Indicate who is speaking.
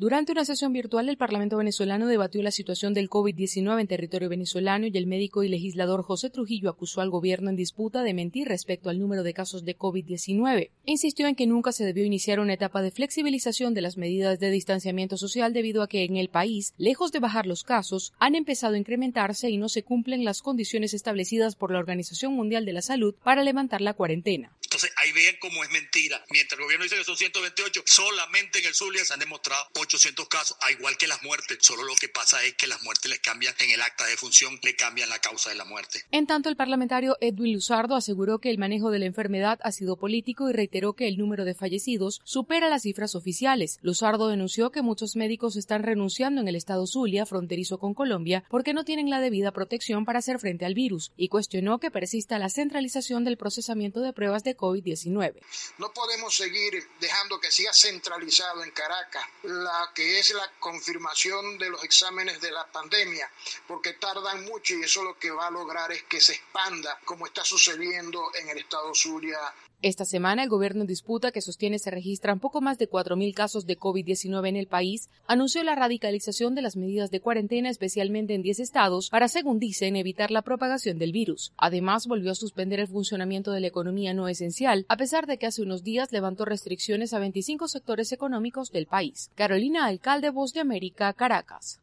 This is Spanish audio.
Speaker 1: Durante una sesión virtual, el Parlamento venezolano debatió la situación del COVID-19 en territorio venezolano y el médico y legislador José Trujillo acusó al gobierno en disputa de mentir respecto al número de casos de COVID-19 e insistió en que nunca se debió iniciar una etapa de flexibilización de las medidas de distanciamiento social debido a que en el país, lejos de bajar los casos, han empezado a incrementarse y no se cumplen las condiciones establecidas por la Organización Mundial de la Salud para levantar la cuarentena.
Speaker 2: Entonces ahí vean cómo es mentira. Mientras el gobierno dice que son 128, solamente en el Zulia se han demostrado 800 casos, al igual que las muertes. Solo lo que pasa es que las muertes les cambian en el acta de defunción, le cambian la causa de la muerte.
Speaker 1: En tanto, el parlamentario Edwin Luzardo aseguró que el manejo de la enfermedad ha sido político y reiteró que el número de fallecidos supera las cifras oficiales. Luzardo denunció que muchos médicos están renunciando en el estado Zulia, fronterizo con Colombia, porque no tienen la debida protección para hacer frente al virus y cuestionó que persista la centralización del procesamiento de pruebas de COVID-19.
Speaker 3: No podemos seguir dejando que siga centralizado en Caracas la que es la confirmación de los exámenes de la pandemia, porque tardan mucho y eso lo que va a lograr es que se expanda, como está sucediendo en el estado Zulia.
Speaker 1: Esta semana, el gobierno en disputa, que sostiene se registran poco más de 4.000 casos de COVID-19 en el país, anunció la radicalización de las medidas de cuarentena, especialmente en 10 estados, para, según dicen, evitar la propagación del virus. Además, volvió a suspender el funcionamiento de la economía no esencial, a pesar de que hace unos días levantó restricciones a 25 sectores económicos del país. Carolina Alcalde, Voz de América, Caracas.